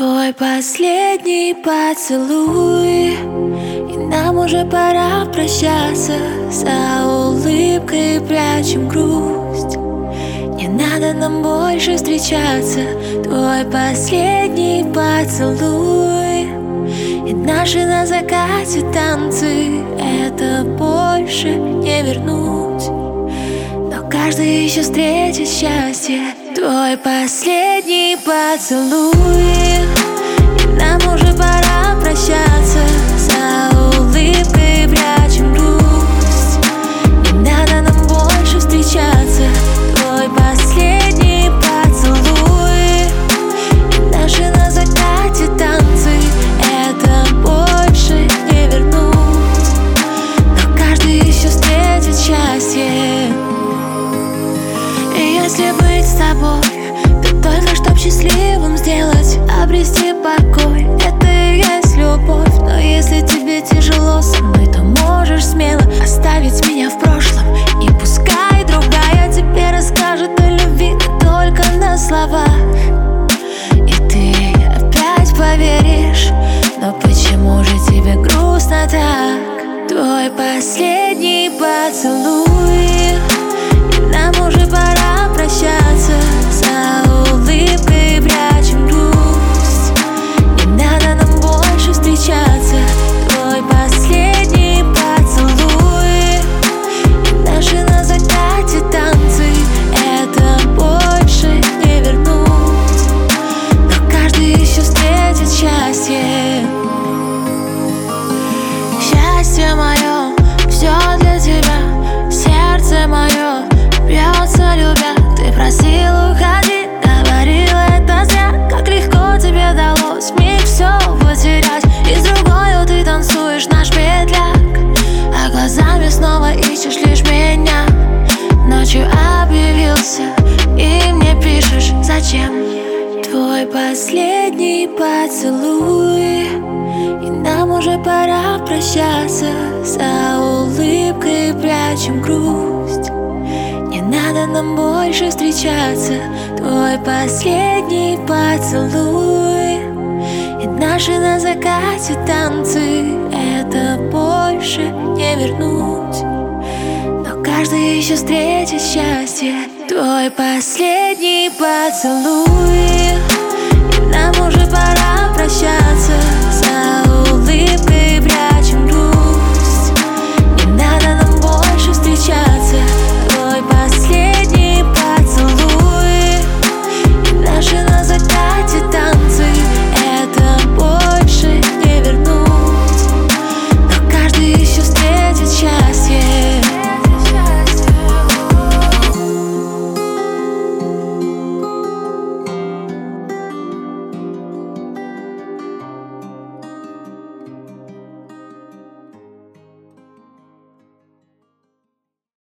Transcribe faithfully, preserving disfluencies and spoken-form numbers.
Твой последний поцелуй, и нам уже пора прощаться. За улыбкой прячем грусть, не надо нам больше встречаться. Твой последний поцелуй, и наши на закате танцы. Это больше не вернуть, но каждый еще встретит счастье. Твой последний поцелуй, и нам уже пора прощаться. За улыбкой прячем грусть, не надо нам больше встречаться. Твой последний поцелуй, и наши на закате танцы. Это больше не вернуть, но каждый еще встретит счастье. И если быть с тобой, то только чтоб счастливым сделать, обрести покой. Это и есть любовь. Но если тебе тяжело со мной, то можешь смело оставить меня в прошлом. И пускай другая тебе расскажет о любви, но только на слова. И ты опять поверишь, но почему же тебе грустно так? Твой последний поцелуй, и нам уже пора прощаться. За улыбкой прячем грусть, не надо нам больше встречаться. Твой последний поцелуй, и наши на закате танцы. Это больше не вернуть, но каждый еще встретит счастье. Счастье мое, все для тебя, сердце мое бьется любя. Ты просил уходи, говорила это зря. Как легко тебе далось мне все потерять. И с другою ты танцуешь наш петляк, а глазами снова ищешь лишь меня. Ночью объявился и мне пишешь зачем. Твой последний поцелуй, и нам уже пора прощаться. За улыбкой прячем грусть, не надо нам больше встречаться. Твой последний поцелуй, и наши на закате танцы. Это больше не вернуть, но каждый еще встретит счастье. Твой последний поцелуй.